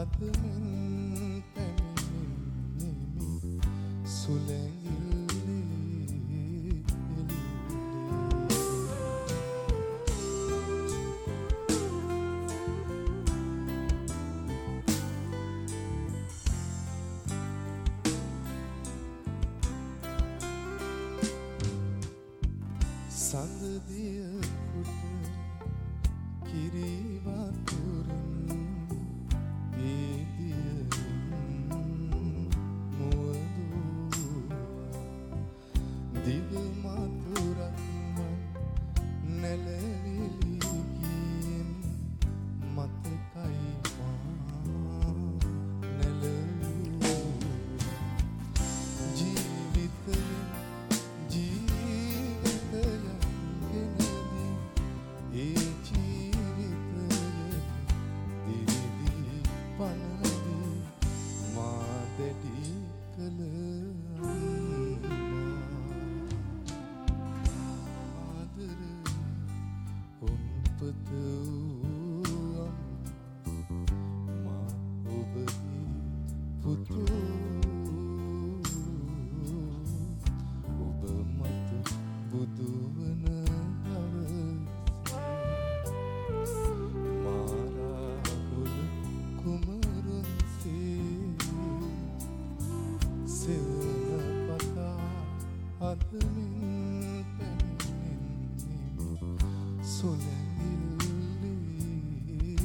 අදමින් පැමිණෙමි සුලැඟිල්ලේ සඳදිය කුට කිරි වතුරින් ඒදියෙන් මුවදුවා දිව මතුරක් නැලවිලි ගියෙන් මතකයි මා නැලවූ ජීවිතයෙන් ඒ ජීවිතයේ දිරිදී පනදී මා දැඩි කළ ආදර උන්පත වූ මා ඔබගේ පුතු ඔබ මත බුදුවන අදමින් පැමිණෙමි සුලැඟිල්ලේ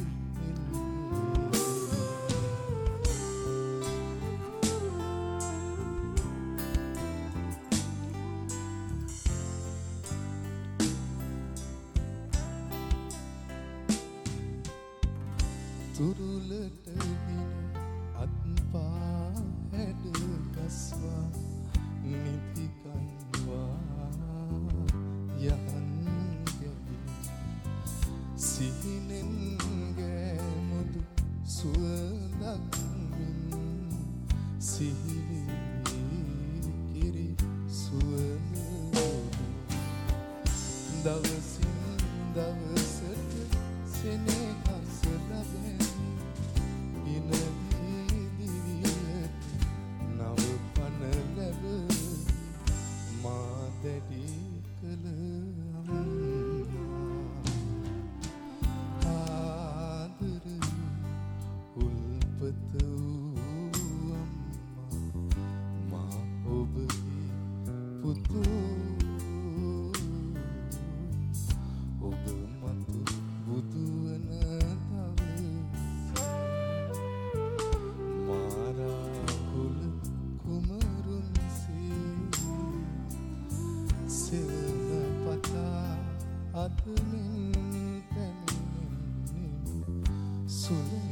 තුරුලට දින අත්පා හැඩ ගස්වා නිතිකන්වා යහන් ගැවි සිහිනෙන් ගෑමුදු සුවඳක් වින් සිහිවි කිරි සුවඳ දවසින් දවසට සෙනෙහස ලැබෙමි ඉනදී දිවියට නව පන ලැබ මා දැඩි කළ ආදර උල්පත වූ මා ඔබගේ පුතු ඔබ මතු බුදුවන අදමින් පැමිණෙමි සුලැ